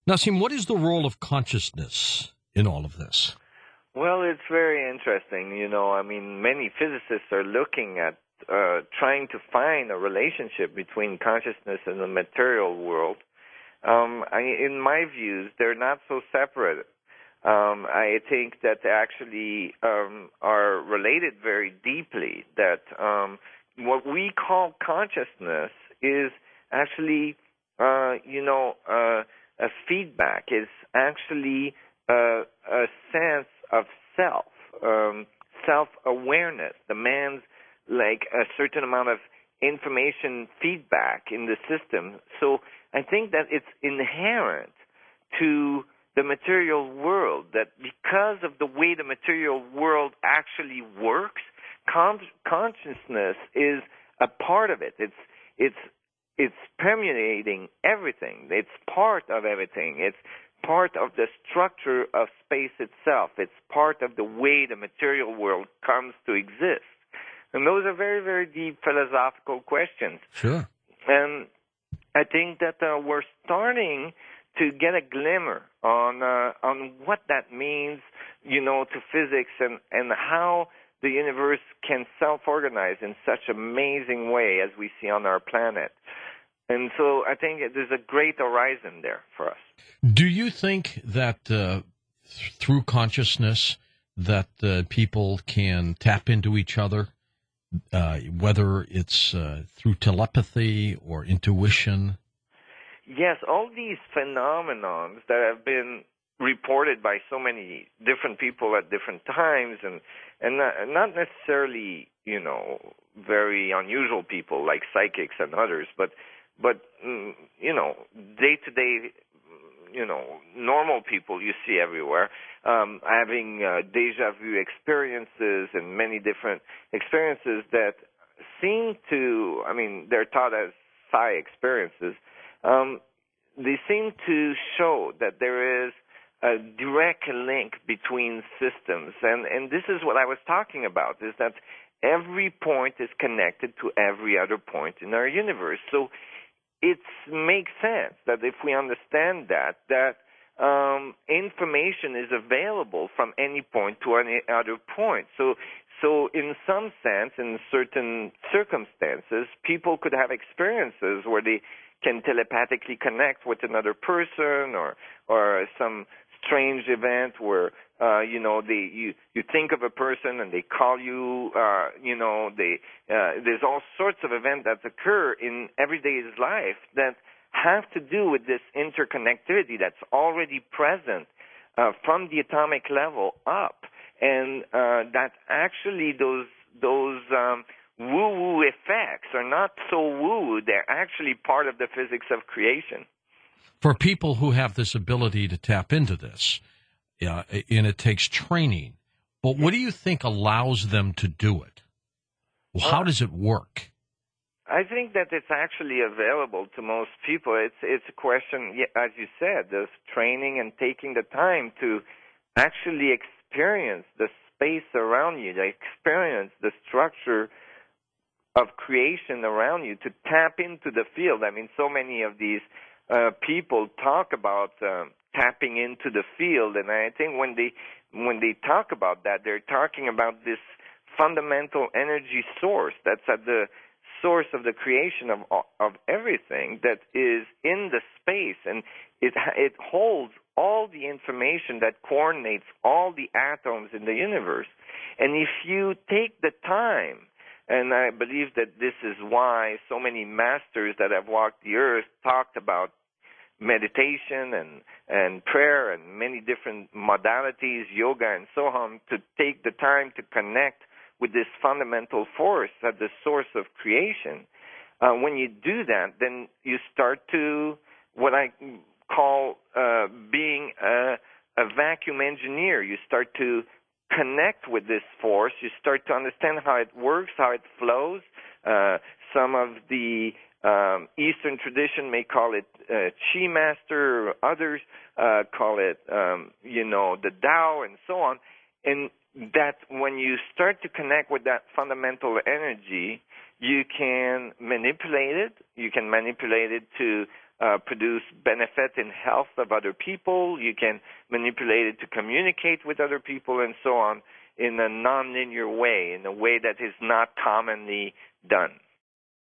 Nassim, what is the role of consciousness in all of this? Well, it's very interesting. Many physicists are looking at trying to find a relationship between consciousness and the material world. In my views, they're not so separate. I think that they actually are related very deeply. That what we call consciousness is actually, a feedback. Is actually a sense of self, self-awareness, demands like a certain amount of information feedback in the system. So I think that it's inherent to the material world that because of the way the material world actually works, consciousness is a part of it. It's permeating everything. It's part of everything. It's part of the structure of space itself. It's part of the way the material world comes to exist. And those are very, very deep philosophical questions. Sure. And I think that we're starting to get a glimmer on what that means, to physics and how the universe can self-organize in such an amazing way as we see on our planet. And so I think there's a great horizon there for us. Do you think that through consciousness that people can tap into each other, whether it's through telepathy or intuition? Yes, all these phenomenons that have been reported by so many different people at different times, and not necessarily, very unusual people like psychics and others, but day to day, normal people you see everywhere, having deja vu experiences and many different experiences that seem to, they're taught as psi experiences. They seem to show that there is a direct link between systems, and this is what I was talking about, is that every point is connected to every other point in our universe. So it makes sense that if we understand that information is available from any point to any other point. So in some sense, in certain circumstances, people could have experiences where they can telepathically connect with another person, or some strange event where you think of a person and they call you. There's all sorts of events that occur in everyday life that have to do with this interconnectivity that's already present from the atomic level up, and that actually those woo-woo effects are not so woo. They're actually part of the physics of creation. For people who have this ability to tap into this, and it takes training, but what do you think allows them to do it? How does it work? I think that it's actually available to most people. It's a question, as you said, of training and taking the time to actually experience the space around you, to experience the structure of creation around you, to tap into the field. So many of these people talk about tapping into the field, and I think when they talk about that, they're talking about this fundamental energy source that's at the source of the creation of everything, that is in the space, and it holds all the information that coordinates all the atoms in the universe. And if you take the time, and I believe that this is why so many masters that have walked the earth talked about meditation and prayer and many different modalities, yoga and so on, to take the time to connect with this fundamental force at the source of creation. When you do that, then you start to what I call being a vacuum engineer. You start to connect with this force. You start to understand how it works, how it flows. Some of the Eastern tradition may call it Chi Master, or others call it, the Tao, and so on. And that when you start to connect with that fundamental energy, you can manipulate it. You can manipulate it to produce benefit in health of other people. You can manipulate it to communicate with other people and so on in a nonlinear way, in a way that is not commonly done.